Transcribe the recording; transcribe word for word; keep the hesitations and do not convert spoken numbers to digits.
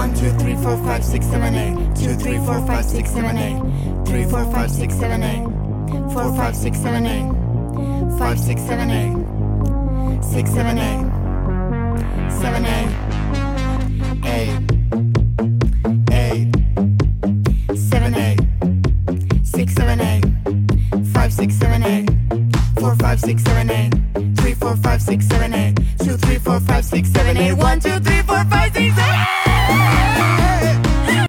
One, two, three, four, five, six, seven, eight. Two, three, four, five, six, seven, eight. Three, four, five, six, seven, eight. Four, five, six, seven, eight. Five, six, seven, eight. Six, seven, eight. Seven, eight. Eight. Eight. Seven, eight. Six, seven, eight. Five, six, seven, eight. Four, five, six, seven, eight. Three, four, five, six, seven, eight. Two, three, four, five, six, seven, eight. One, two, three, four, five, six, seven, eight.